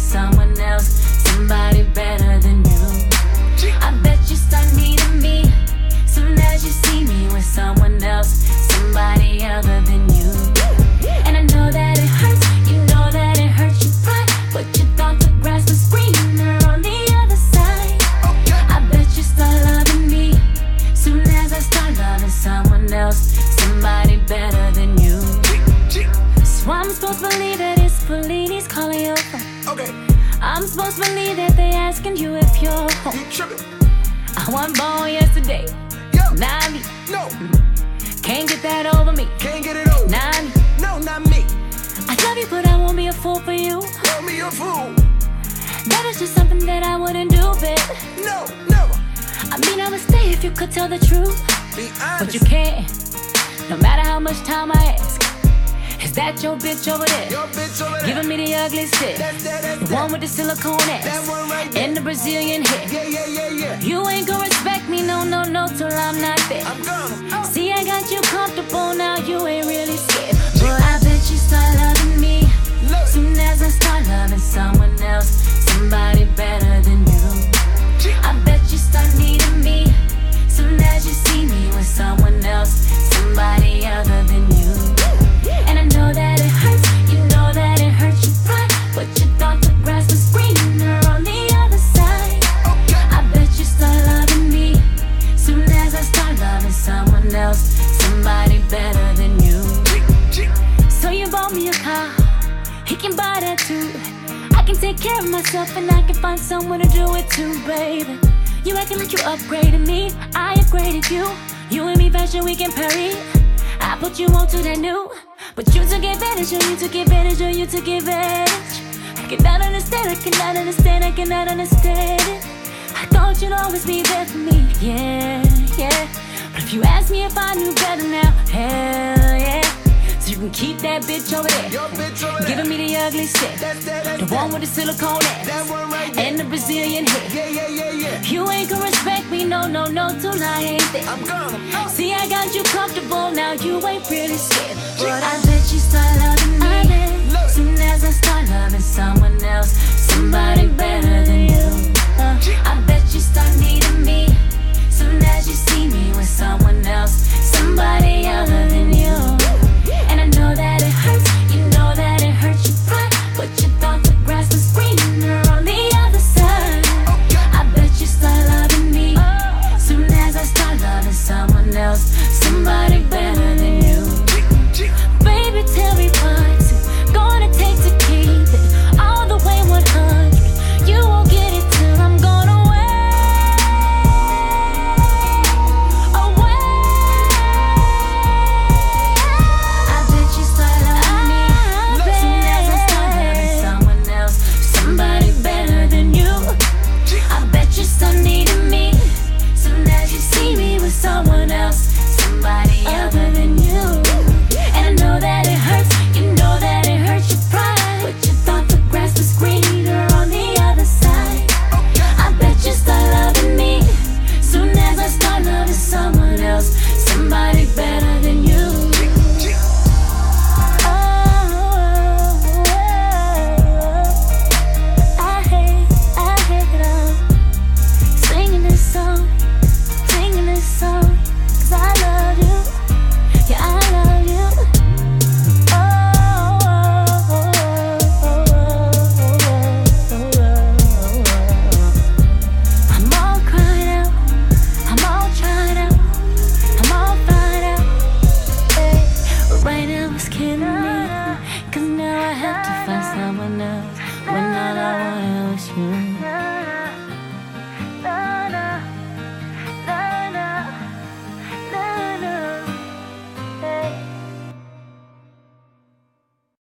someone else, somebody better than you. I bet you start needing me soon as you see me with someone else, somebody other than you. And I know that it hurts, you know that it hurts your pride, but you thought the grass was greener on the other side. I bet you start loving me soon as I start loving someone else, somebody better than you. So I'm supposed to believe that it's Fellini's calling your phone. Okay. I'm supposed to believe that they asking you if you're home. You tripping? I wasn't born yesterday. Yo. Not me. No. Can't get that over me. Can't get it over. Not me. No, not me. I love you, but I won't be a fool for you. Call me a fool. That is just something that I wouldn't do, babe. No, never. I mean, I would stay if you could tell the truth, Be honest. but you can't. No matter how much time I ask. Is that your bitch over there? Your bitch over there. Giving me the ugly stick. That's The one with the silicone ass. That one right there. And the Brazilian hair. Yeah. You ain't gonna respect me, no, till I'm not there. I'm gonna. See, I got you comfortable now, you ain't really scared. But I bet you start loving me Look. soon as I start loving someone else, somebody better than you. I bet you start needing me soon as you see me with someone else, somebody other than you. And I know that it hurts, you know that it hurts your pride, but you thought the grass was greener on the other side. I bet you start loving me soon as I start loving someone else, somebody better than you. So you bought me a car, he can buy that too. I can take care of myself and I can find someone to do it too, baby. You acting like you upgraded me, I upgraded you. You and me fashion, we can parry. I put you on to that new, but you took advantage, or you took advantage, or you took advantage. I cannot understand, I cannot understand, I cannot understand it. I thought you'd always be there for me, yeah. But if you ask me if I knew better now, hell yeah. So you can keep that bitch over there. Your bitch over there. Giving me the ugly stick. That's The one with the silicone ass. That one right there. And the Brazilian hair. Yeah. You ain't gonna respect me, no, till I ain't there. I'm gonna. See, I got you comfortable now, you ain't really scared. But I bet you start loving me soon as I start loving someone else, somebody better than you. I bet you start needing me soon as you see me with someone else, somebody other than you. And I know that it hurts, you know that it hurts your pride, but you thought the grass was greener on the other side. I bet you start loving me soon as I start loving someone else, somebody better than you. Baby, tell me what's it gonna take to keep it all the way 100. You won't get it till I'm gone away. I bet you start loving me soon as I start loving someone else, somebody better than you. I bet you start needing me soon as you see me with someone else, somebody other than you. And I know that it hurts, you know that it hurts your pride, but you thought the grass was greener on the other side. I bet you start loving me soon as I start loving someone else, somebody better than you. I hate singing this song, 'cause I love you, yeah, I love you. I'm all cried out, I'm all tried out, I'm all fired out, hey. But right now it's killing me, 'cause now I have to find someone else when all I wanted was you.